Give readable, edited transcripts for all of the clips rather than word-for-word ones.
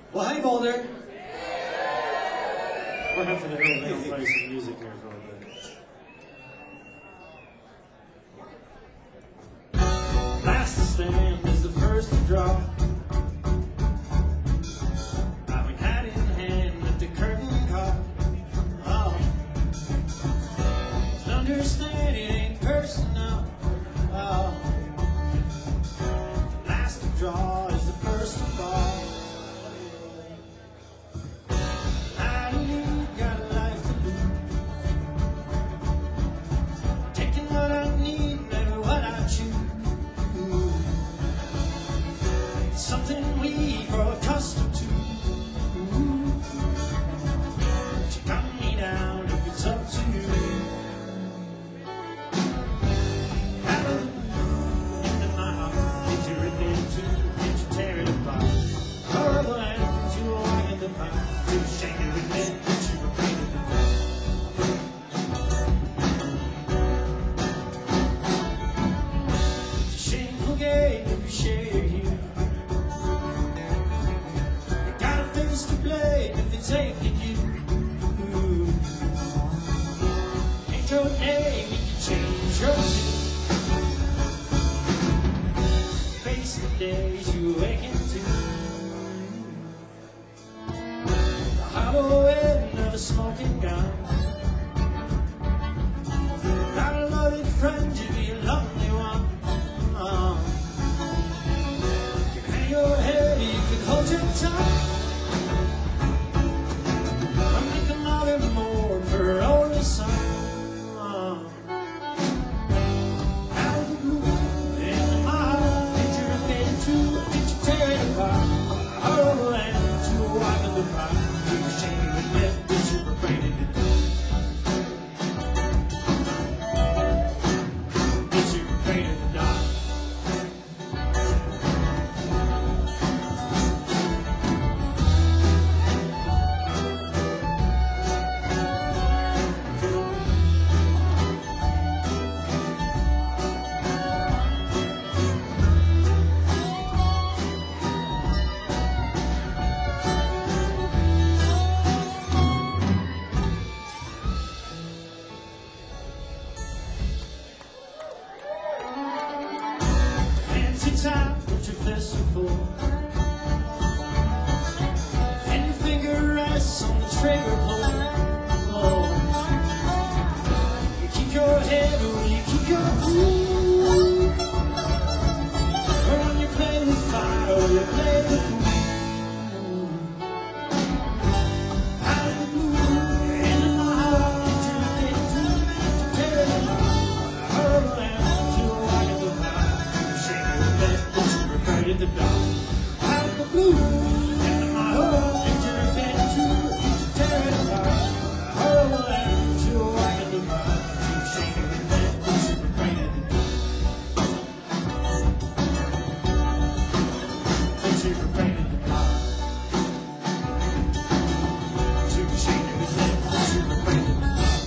Well, hi, Boulder. We're having a little play some music here for a little bit. Last to stand is the first to draw. I went hat in hand at the curtain call. Oh, understand it ain't personal. Oh, last to draw is the first to fall. Something we grow accustomed to. But you cut me down if it's up to you. Out of the blue, into my heart, did you rip it into? Did you tear it apart? Horrible hands, you were walking the path. Too ashamed to admit that you were painted the path. It's a shameful game if you share here. To blame if it's taking you. Ain't your name, you can change your name. Face the days you awaken to. The hollow end of a smoking gun. Not a loaded friend, you'd be a lonely one. You can hang your head, you can hold your tongue. For only son, out of the blue, in my heart, did you rip it into? Did you tear it apart? Horrible and to a wife of the pot. Too ashamed to admit that you were afraid to do. That you were afraid of the dark. Time, put your fist full, and your finger rests on the trigger pull. Oh, you keep your head or you keep your cool, or when you play with fire or you play with food. Out of the blue, and in my heart, did you get to tear it apart? Horrible and to a light of the fire. In the dark, out of the blue, into my heart, did you rip it into? Did you tear it apart? Horrible and to a wife in the fire. Too ashamed to admit that you were afraid of the dark. That you were afraid of the dark. Too ashamed to admit that you were afraid of the dark.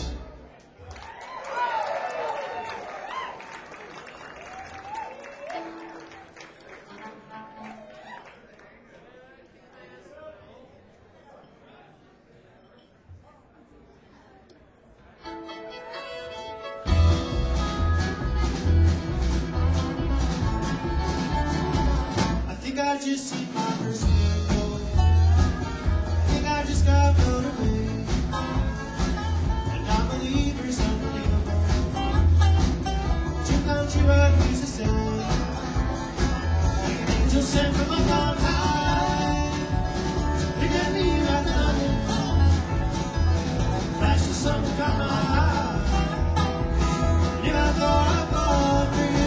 I just see my first window. I think I just got blown away. And I believe there's unbelievable. Two country road used to say, like an angel sent from above high. Look at me right now. Flash the sun got my eye. And I thought I'd fall for you.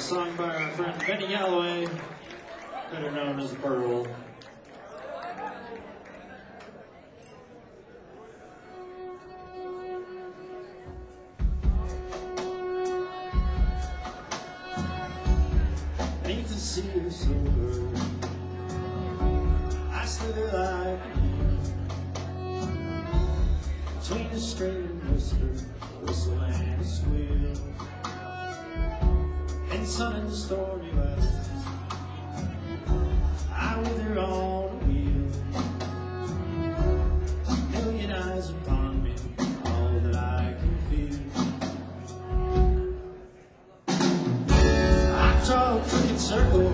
Sung by our friend Benny Galloway, better known as Burl. Beneath the sea of silver, I slither like a eel between a string and whistle and a squeal. In sun and stormy weather, I wither on a wheel. A million eyes upon me, all that I can feel. I draw a crooked circle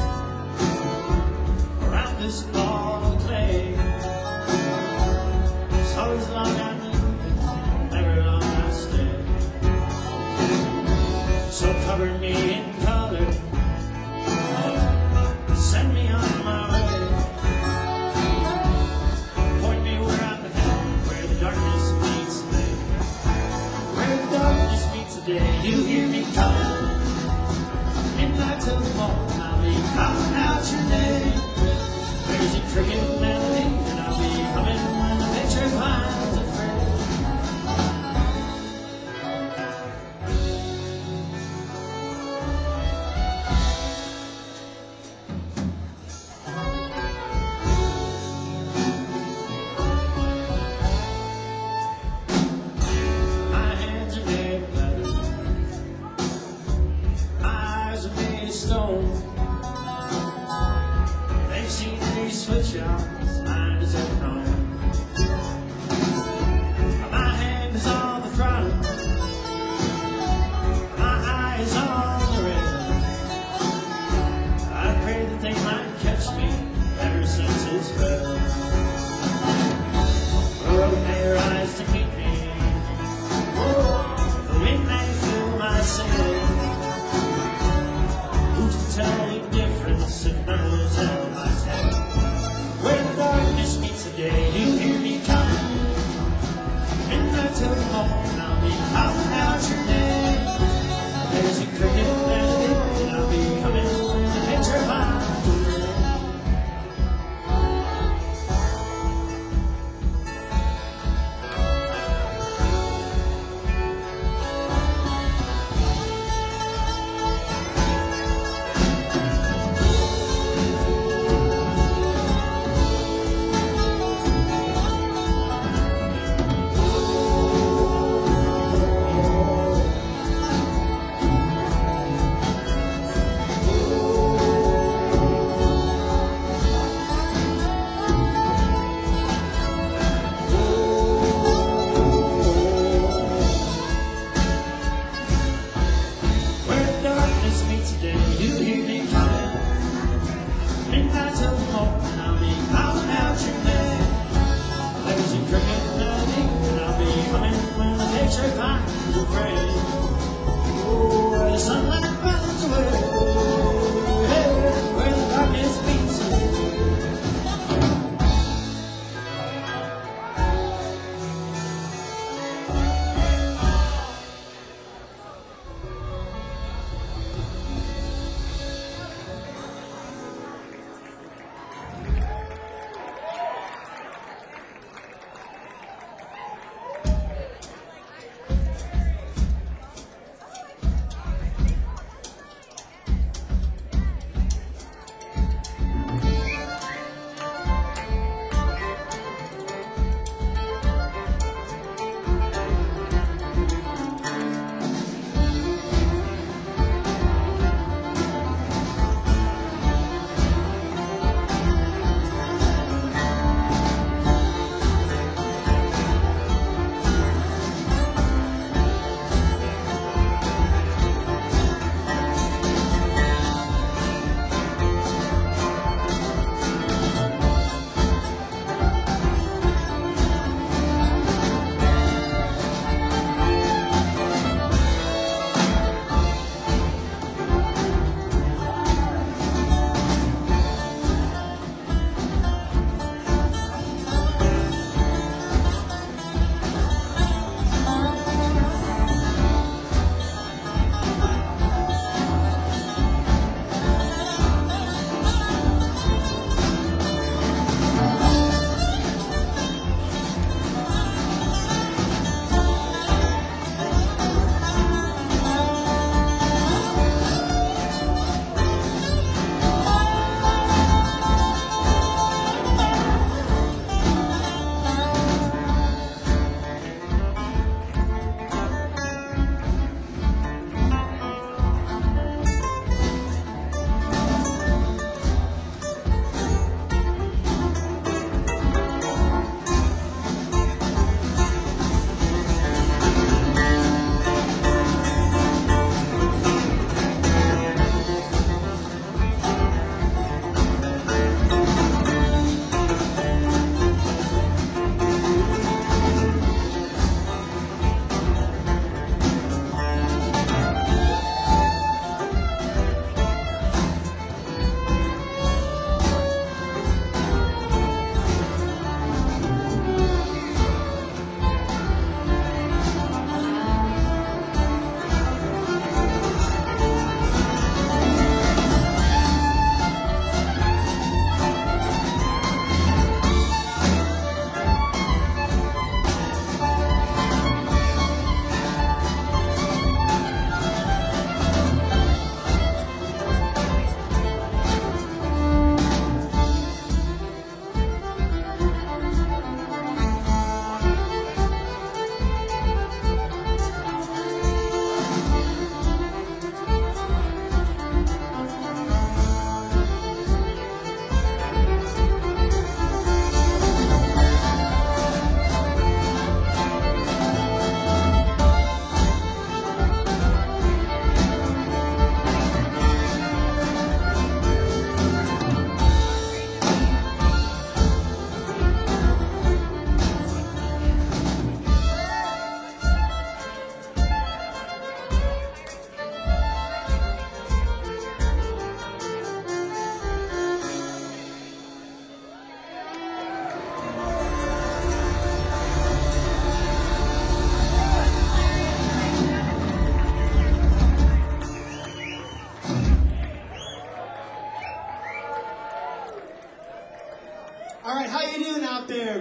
around this ball of clay. So as long I'm moving, never long I stay. So cover me in color, send me on my way. Point me where I'm headed, where the darkness meets the day. Where the darkness meets the day, you hear me coming. Midnight till the morning, I'll be calling out your name. There's a cricket melody, and I'll be humming when the picture finds a friend. My hands are made of leather,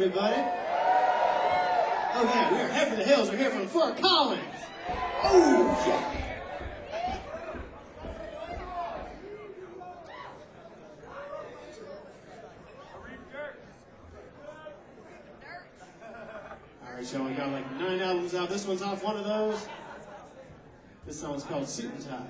everybody. Oh yeah, we're head for the hills. We're here from Fort Collins. Oh yeah. All right, y'all. We got like 9 albums out. This one's off one of those. This song's called Suit and Tie.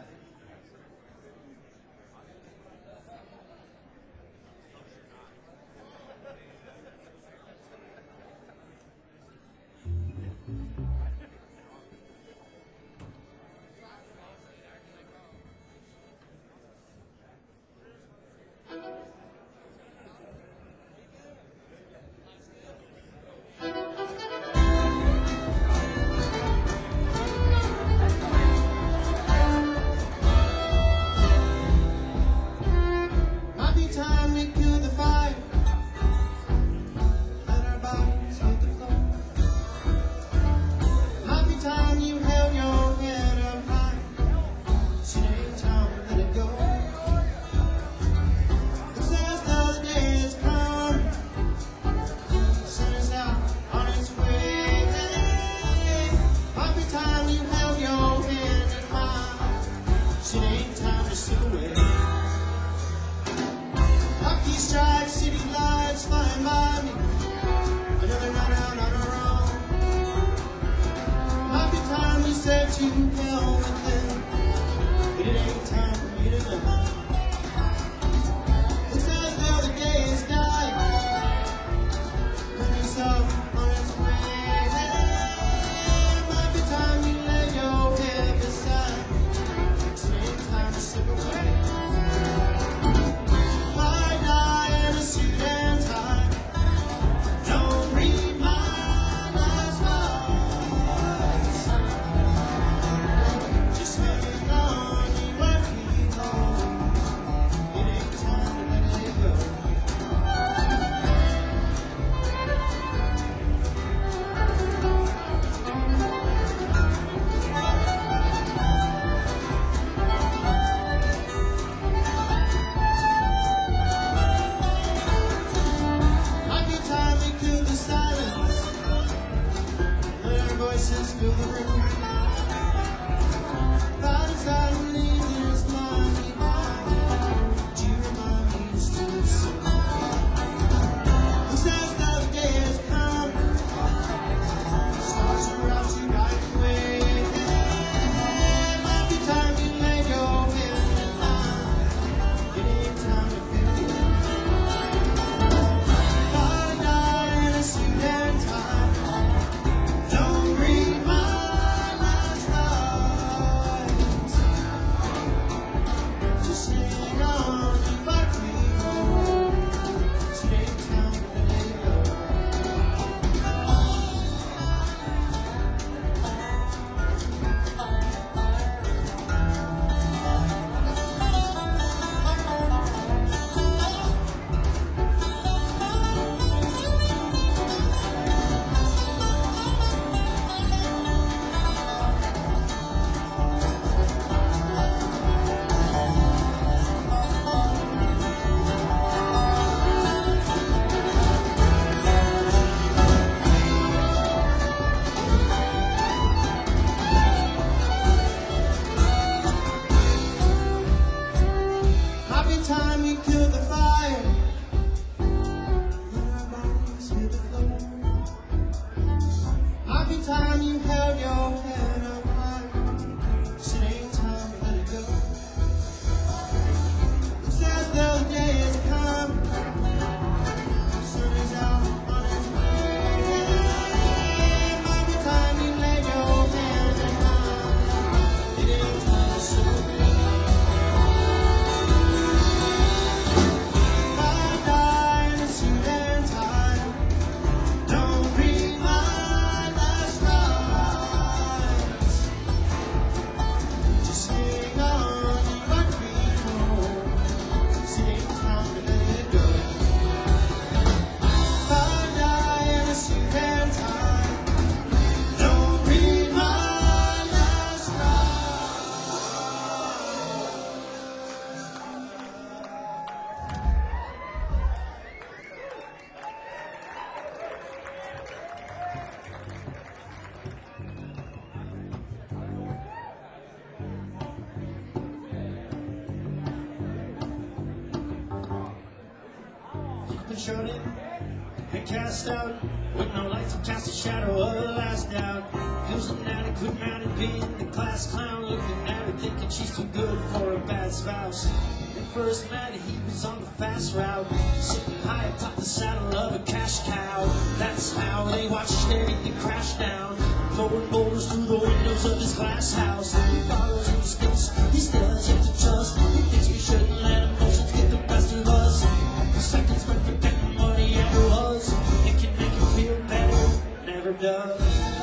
been shut in and cast out, with no light to cast a shadow of a last doubt. He was an adequate man at being the class clown, looking at her thinking she's too good for a bad spouse. When first met, he was on the fast route, sitting high atop the saddle of a cash cow. That's how they watched everything crash down, throwing boulders through the windows of his glass house. He follows instincts, he still has yet to trust. He thinks we shouldn't let emotions get the best of us. The seconds spent forgetting what he ever was. It can make you feel better, never does.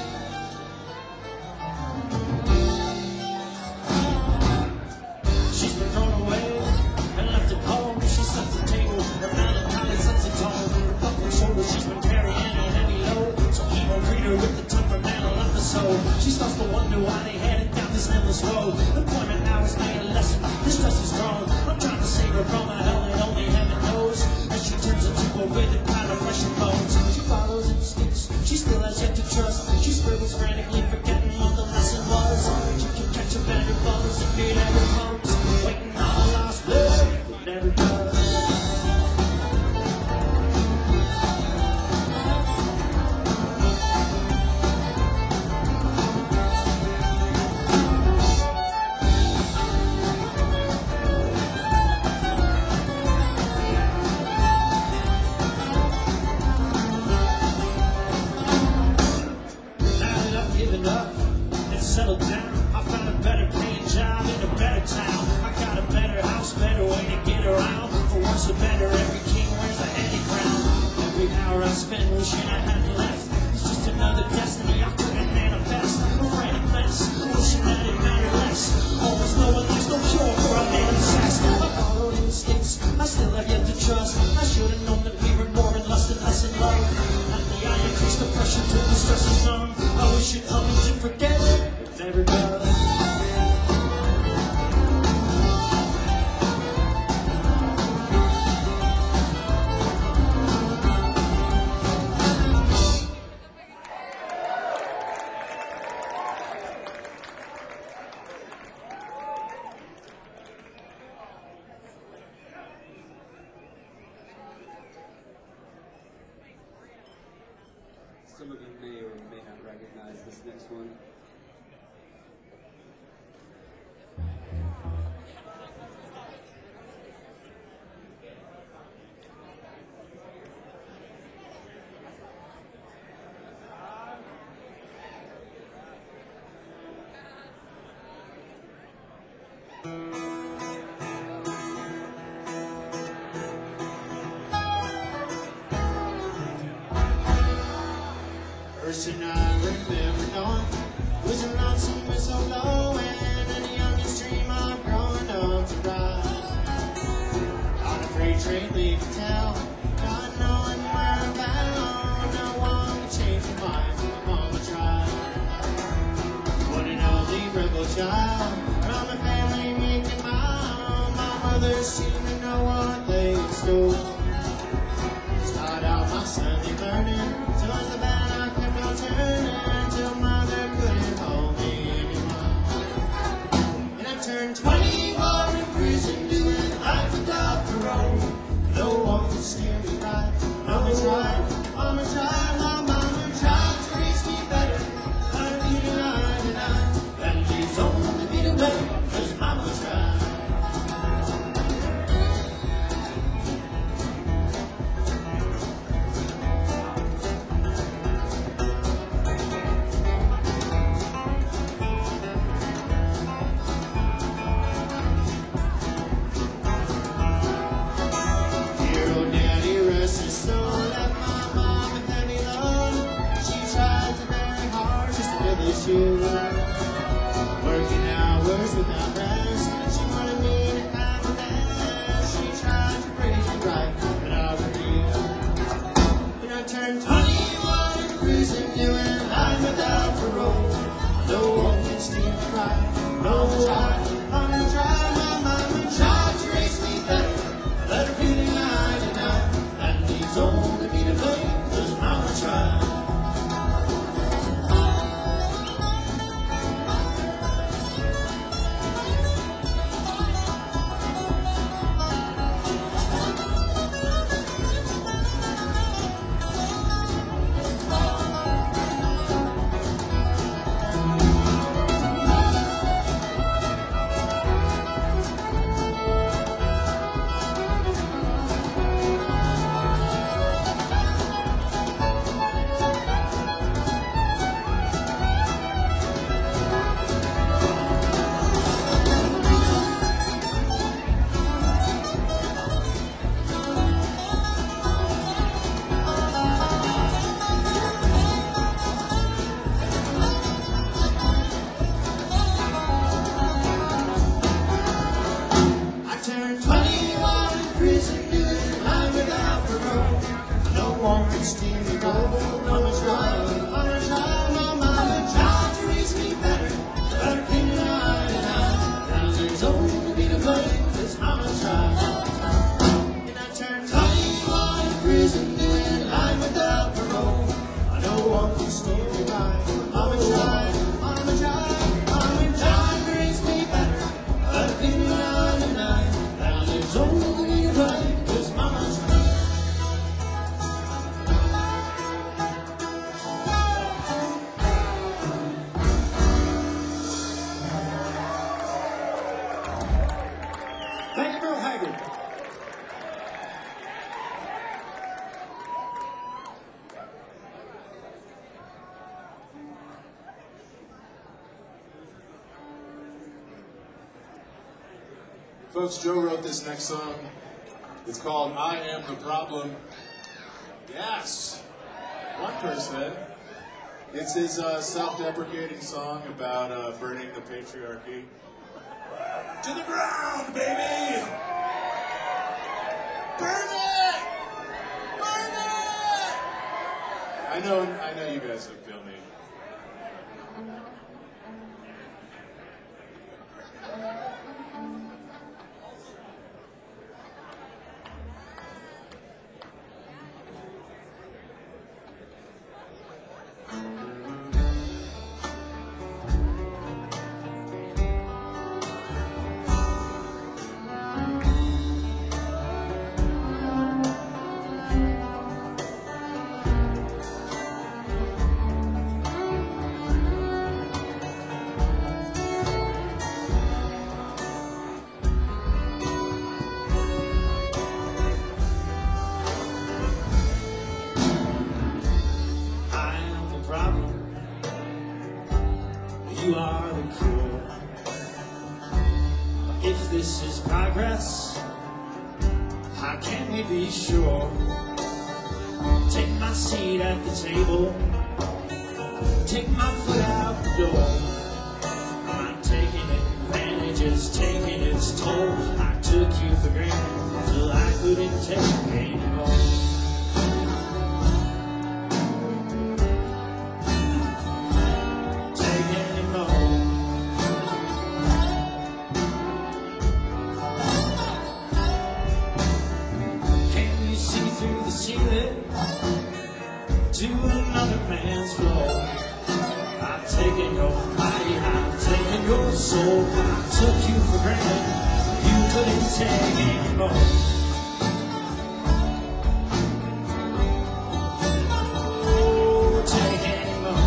She's been thrown away and left at home. She sets the table, her melancholy sets it tone. Her buckled shoulders, she's been carrying a heavy load, so he won't greet her with the temperamental episode. She starts to wonder why they headed down this endless road. Employment hours made a lesson, this stress is grown. I'm trying to save her from a hell that only heaven knows, as she turns into a withered pile of flesh and bones. She follows instincts, she still has yet to trust. She scribbles frantically, forgetting what the lesson was. She can catch a band of bubbles if it ever comes, waiting on a lost love, it never does. Settled down, I found a better paying job in a better town. I got a better house, better way to get around. For once or better, every king wears a heady crown. Every hour I spend wishing I hadn't left, it's just another destiny I couldn't manifest. A frantic mess, wishing that it mattered less. Almost no one, there's no cure for a man obsessed. I followed instincts, I still have yet to trust. I should have known that we were more in lust and less in love. At the eye increase the pressure till the stress is numb. I wish you'd tell me to forget it. Never does. Some of you may or may not recognize this next one. Person I remember knowing was a lonesome whistle blowing, and the youngest dream of growing up to ride on a freight train leaving town, not knowing where I'm bound. No one could change my mind, my mama tried. One and only rebel child from a family making mom. My mother seemed to know what they stole. Start out my Sunday learning, towards the bad I kept on turning, till mother couldn't hold me anymore. And I turned 21 in prison, doing life without parole. No one could steer me right. Mama tried, my mama tried to raise me better. But I need a 99, that leaves only me to wait, 'cause mama tried. Working hours without rest, she wanted me to have a best. She tried to raise me right, but I refused. When I turned 21 in prison, doing life without parole. No one can steer me right, no one tried. My mama tried to raise me better, let her feel 99. That leaves only me to blame, 'cause mama tried. steer me right. Mama tried to raise me better. Better keep an eye on out. Now there's only me to blame, 'cause Mama tried. And I turned 21 in prison, doing life without parole. I know one can steer me right. Mama tried to raise me better. Better keep an eye on out. Now there's only me to blame, 'cause Mama tried. Thank you, Bill Haggard. Folks, Joe wrote this next song. It's called I Am the Problem. Yes, one person. It's his self-deprecating song about burning the patriarchy to the ground, baby! Burn it! Burn it! I know you guys don't feel me. You are the cure. If this is progress, how can we be sure? Take my seat at the table, take my foot out the door. I'm taking advantage, it's taking its toll. I took you for granted till I couldn't take it anymore. To another man's floor. I've taken your body, I've taken your soul. I took you for granted, you couldn't take anymore. Oh, take anymore.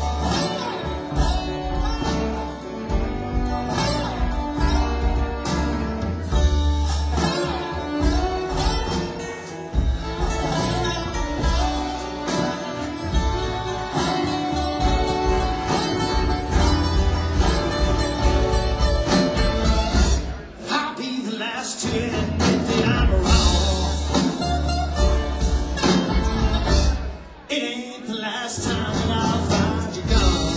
To admit that I'm wrong. It ain't the last time that I'll find you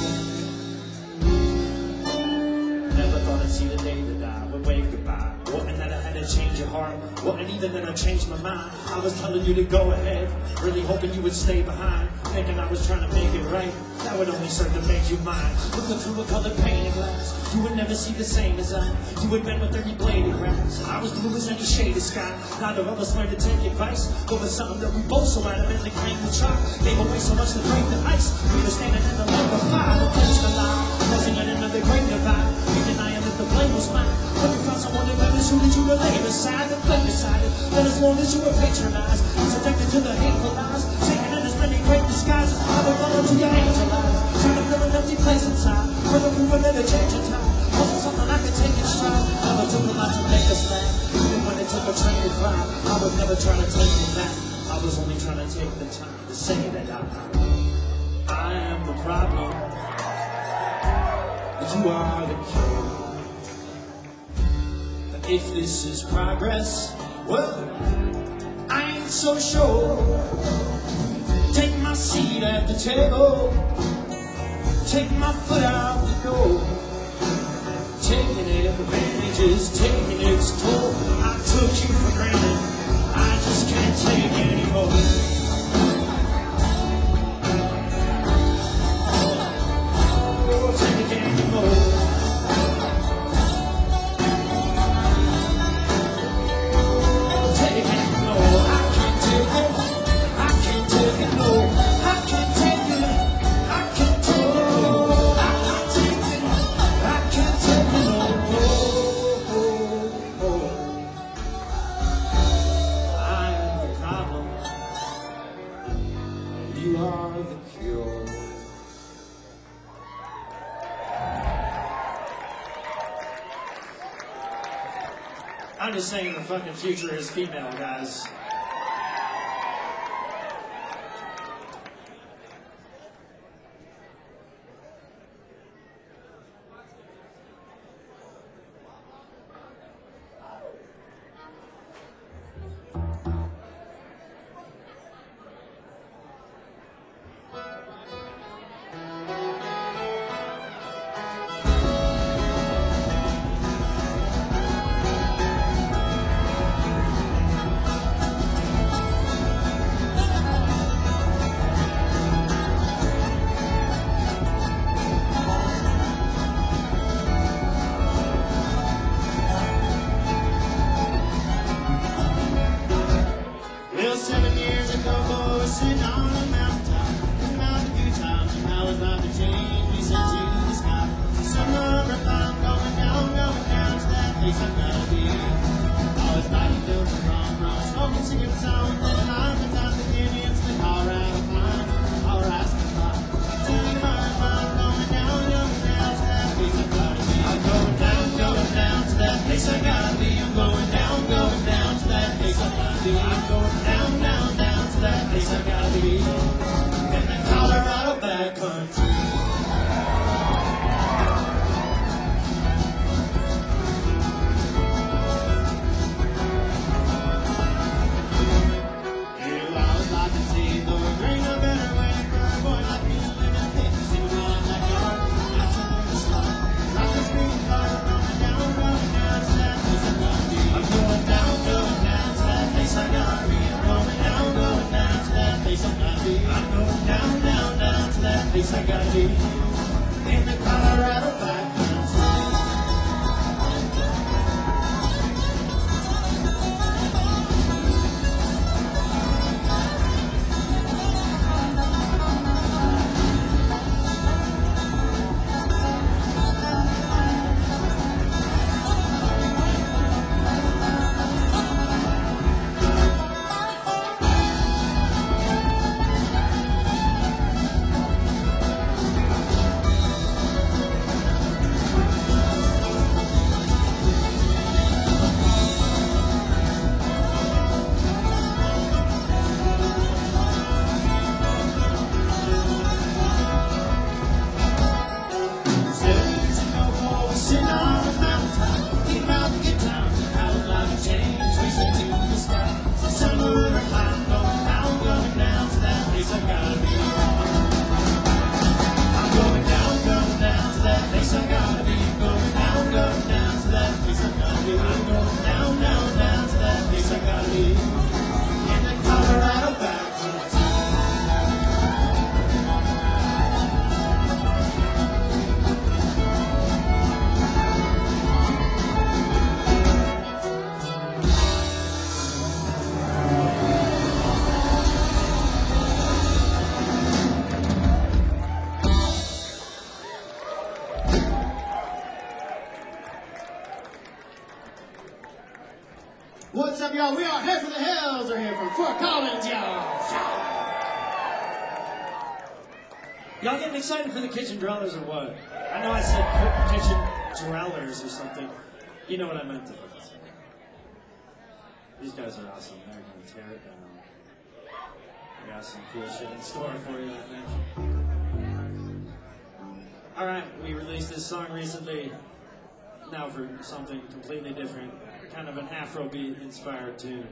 gone. Never thought I'd see the day that I would wave goodbye. Wasn't that I had to change your heart, wasn't even that I changed my mind. I was telling you to go ahead, really hoping you would stay behind. Thinking I was trying to make it right, that would only serve to make you mine. Looking through a colored pane of glass, you would never see the same as I. You had been with 30 bladed grass, I was blue as any shade of sky. Neither of us learned to take advice over something that we both so adamantly claimed to try. Gave away so much to break the ice, we were standing in the love of fire. The place to lie, pressing in another great divide. We denying that the blame was mine, but we found someone that better suited you to lay beside. The flame decided that as long as you were patronized and subjected to the hateful lies, Satan in his many great disguises, I would follow to your angel eyes, trying to fill an empty place inside. Whether we were never changing time, wasn't something I could take in stride. Never took a lot to make us laugh, even when it took a train to ride. I was never trying to take you back, I was only trying to take the time to say that I am the problem, but you are the cure. But if this is progress, well, I ain't so sure. Take my seat at the table, take my foot out the door. Taking advantage is taking its toll. I took you for granted, I just can't take anymore. I'm just saying the fucking future is female, guys. Well, 7 years ago, boy, was sitting on a mountaintop, thinking about a few times and how his life had changed. We said to the sky, summer of I'm going down to that place I've gotta be. All his life he built from smoking, singing songs, living life without the Indians, the Colorado pines, all rise to the top. Singing I'm going down to that place I've gotta be. I'm going down to that place I gotta be. I'm going down to that place I gotta be. I'm going down to that place I gotta be. In the Colorado backcountry. You always like to see the green a better way for a boy like me to live in a pit, sitting in my backyard, watching the sky. Rock this green car, going down to that place I gotta be. I'm going down to that place I gotta be. I'm going down to that place I gotta be. I'm going down to that place I gotta be. In the Colorado backcountry. What's up, y'all? We are here for the Hills. We're here from Fort Collins, y'all. Y'all getting excited for the Kitchen Dwellers or what? I know I said Kitchen Dwellers or something. You know what I meant to say. These guys are awesome. They're going to tear it down. I got some cool shit in store for you, I think. Alright, we released this song recently. Now for something completely different. Kind of an Afrobeat inspired tune.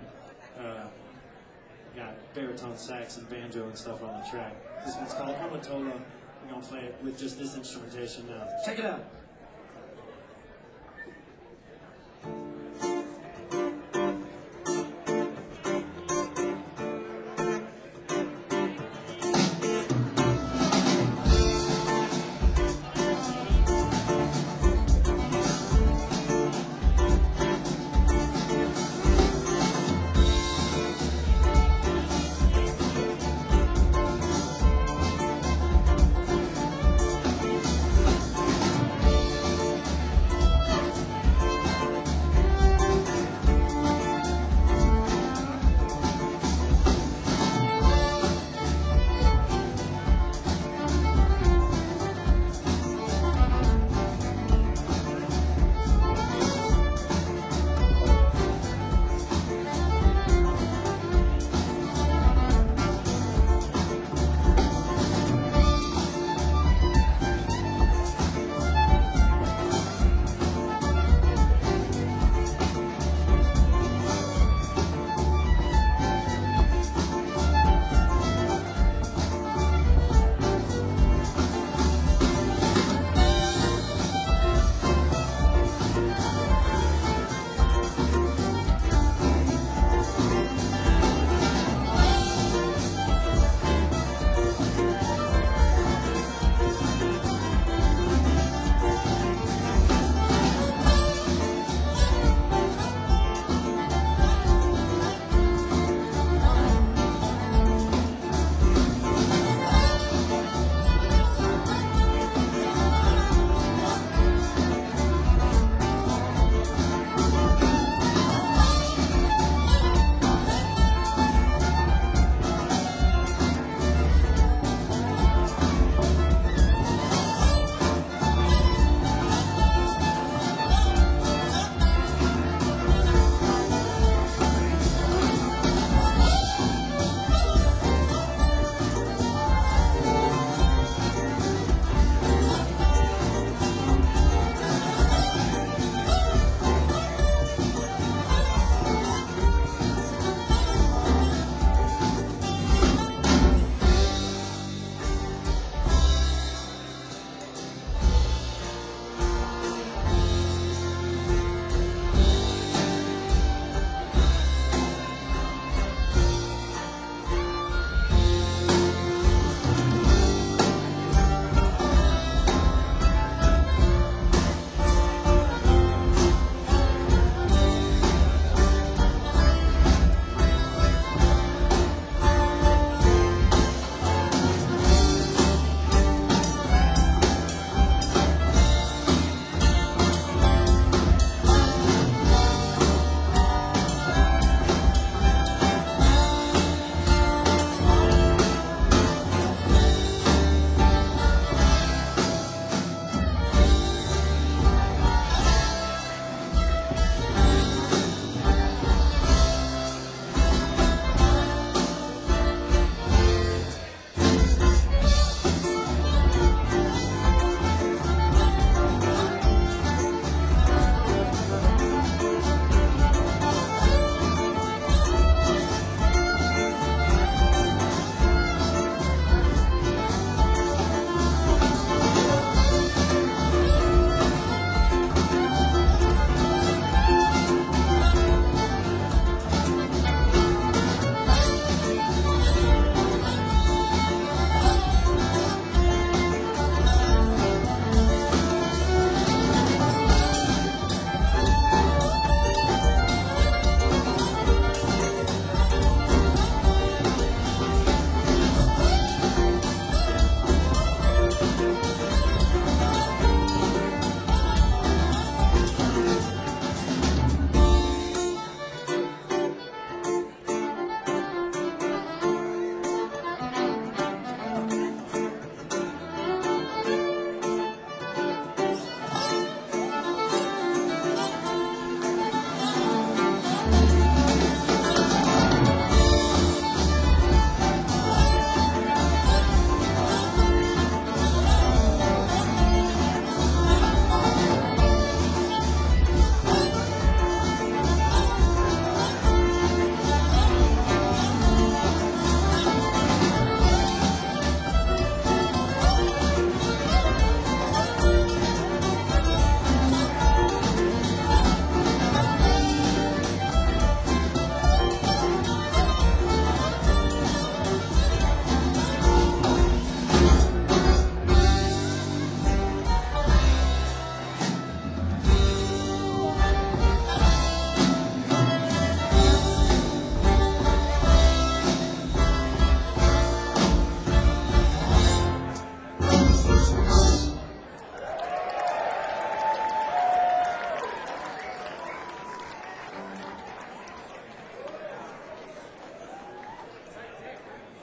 Got baritone sax and banjo and stuff on the track. This one's called Amatola. We're gonna play it with just this instrumentation now. Check it out.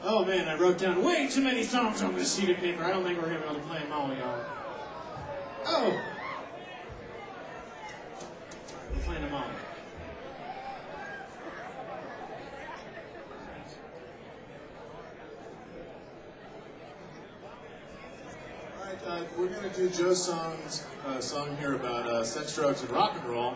Oh man, I wrote down way too many songs on this sheet of paper. I don't think we're gonna be able to play them all, y'all. Oh! We're playing them all. All right, we're going to do Joe's song here about sex, drugs, and rock and roll.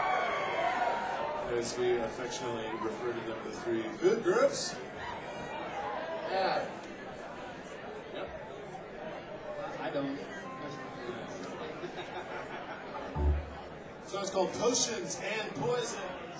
As we affectionately refer to them, the three good groups. Yeah. Yep. I don't. The song's called Potions and Poisons.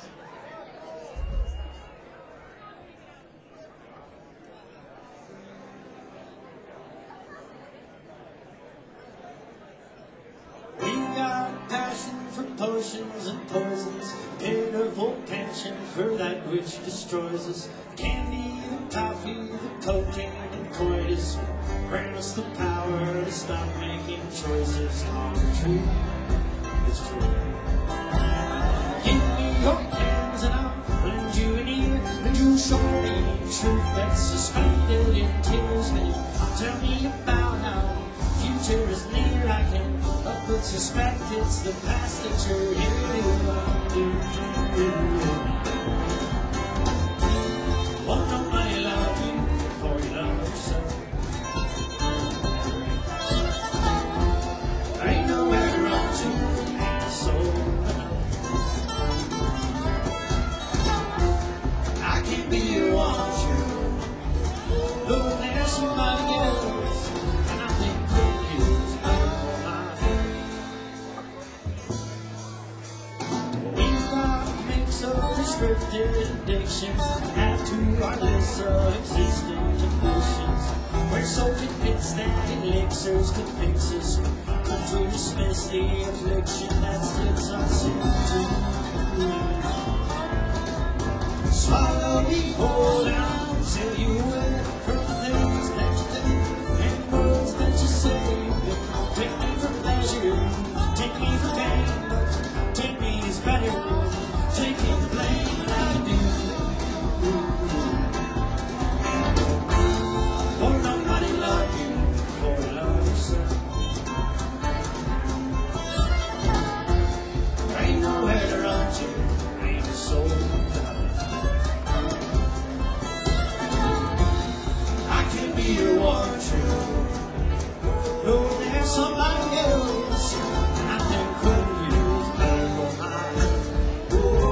We got passion for potions and poisons, pitiful pension for that which destroys us. Candy, the coffee, the cocaine and coitus grant us the power to stop making choices. True, it's true. Give me your hands and I'll lend you an ear, and you'll show me truth that's suspended in tears. Tell me about how the future is near. I can but suspect it's the past that you're here. Won't nobody love you before you love yourself. There ain't nowhere to run to, ain't a soul. I can't be your one true. Though there's somebody else, and I think could use better for mine. We've got a mix of prescriptive addictions, add to our list of existing conditions. We're so convinced that elixirs could fix us, could we dismiss the affliction that sits us into? Swallow me whole and till you away from the things that you do and words that you say. Take me for pleasure, take me for pain, but take me is better. Taking the blame that I do. Won't nobody love you before you love yourself. There ain't nowhere to run to, ain't a soul. Be your one true. No, there's somebody else I think could use better for mine.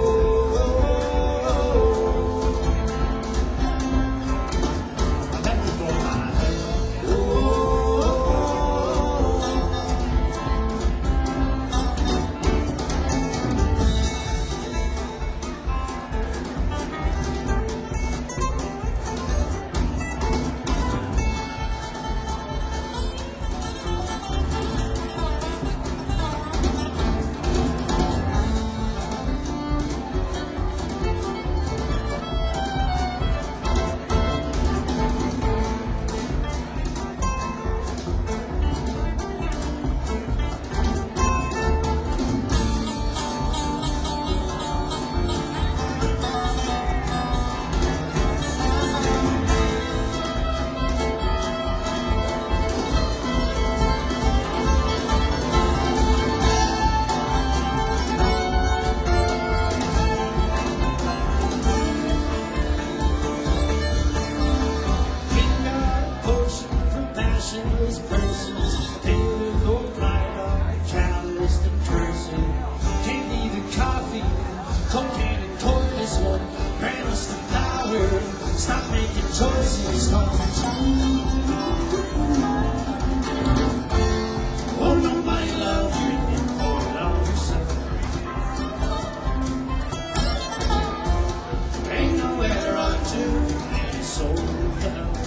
Better for mine. Stop making choices. Won't nobody love you before you love yourself. Ain't nowhere to run to, ain't a soul to help.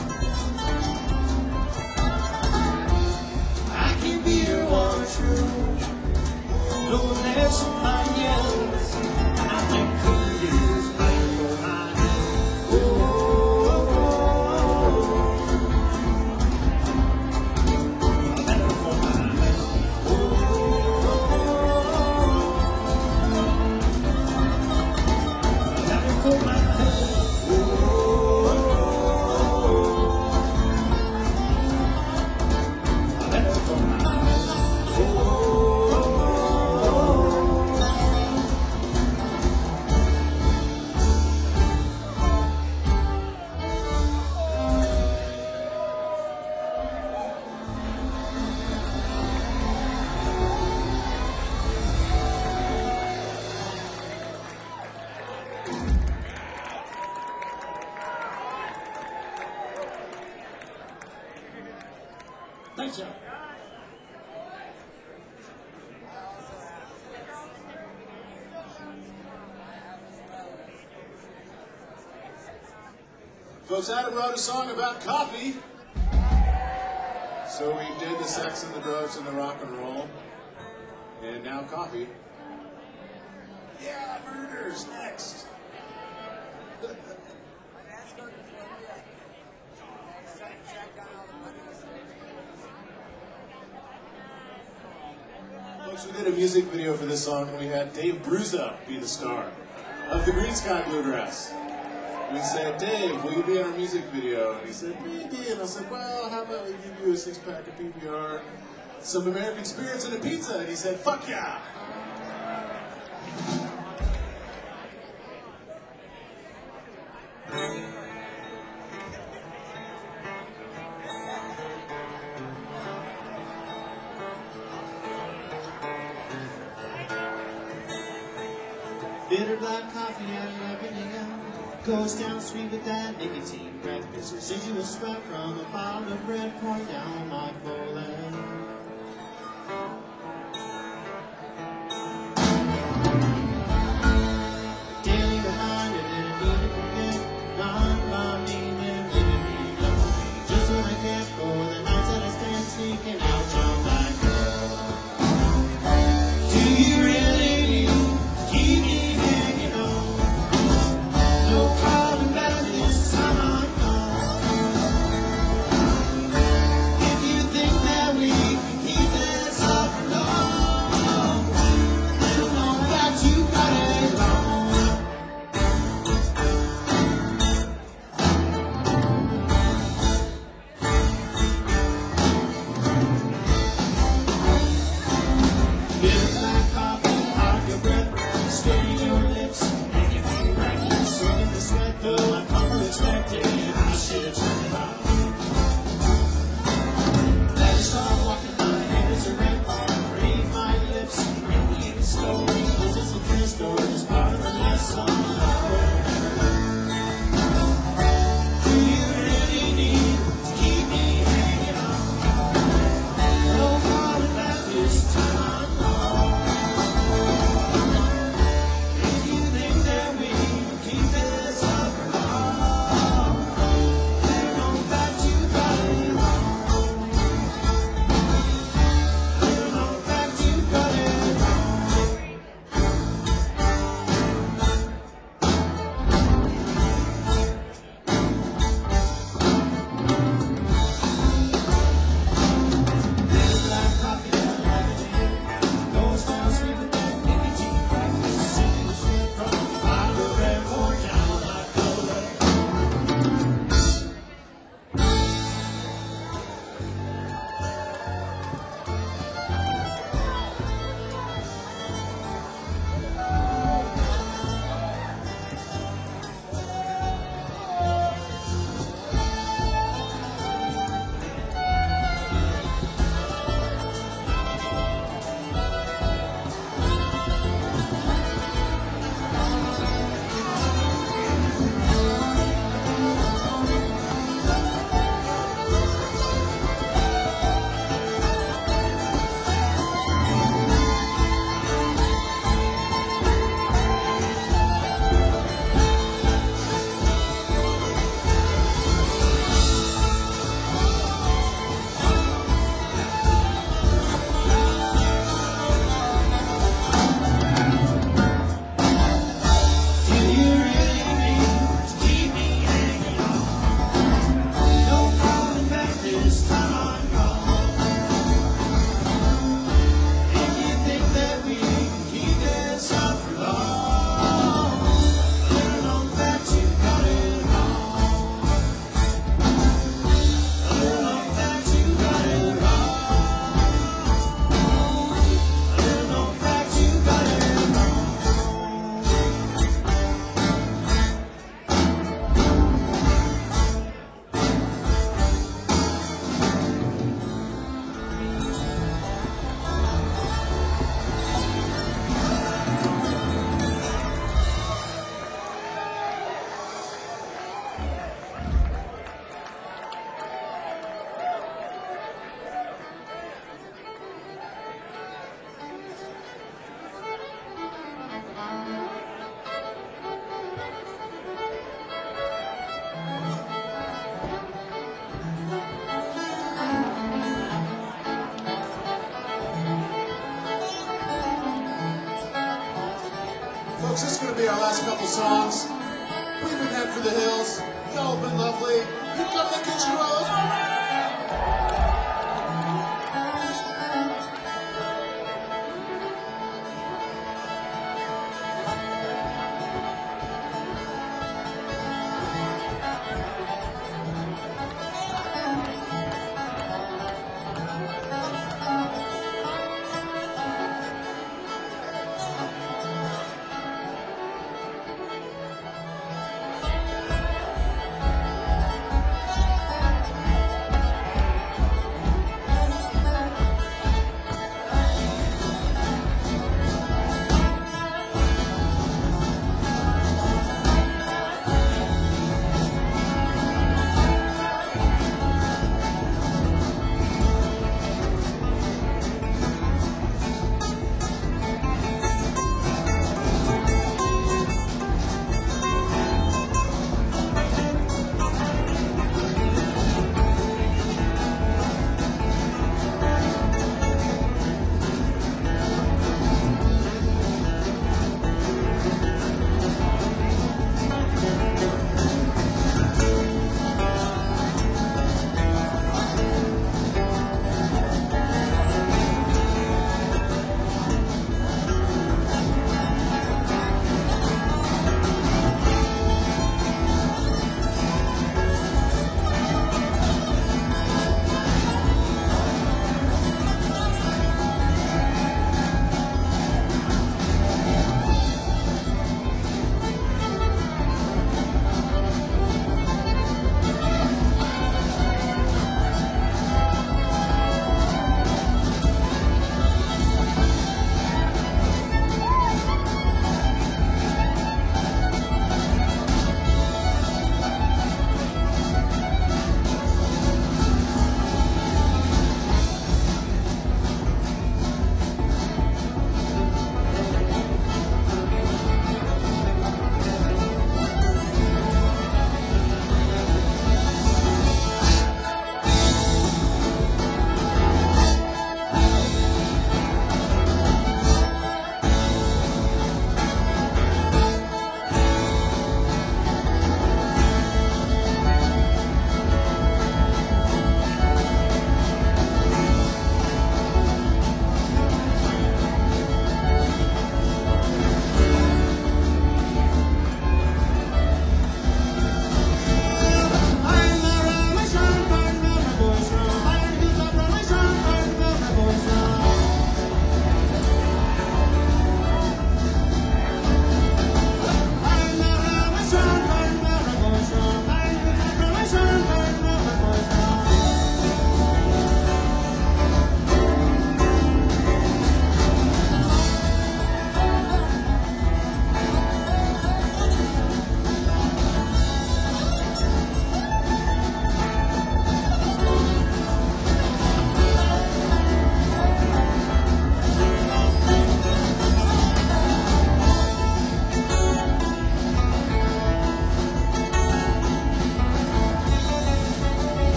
I can be your one true. No, there's somebody else I think could use better for mine. Great job. Folks, Adam wrote a song about coffee. So we did the sex and the drugs and the rock and roll. And now coffee. Yeah, murders next. Folks, we did a music video for this song, and we had Dave Bruza be the star of the Green Sky Bluegrass. We said, Dave, will you be in our music video? And he said, maybe. And I said, well, how about we give you a 6-pack of PBR, some American spirits, and a pizza? And he said, fuck yeah. Bitter black coffee and everything goes down sweet with that nicotine breath. This residual sweat from a pile of bread pouring down my forehead. Daily reminder that I need to forget. Not my mean and living me lonely. Just what I care for the nights that I spend sneaking out your back door. Do you really keep me? No problem about this time I know. If you think that we Folks, this is going to be our last couple songs. We've been heading for the hills. Y'all have been lovely. Here come the Kitchen Rollers. All right!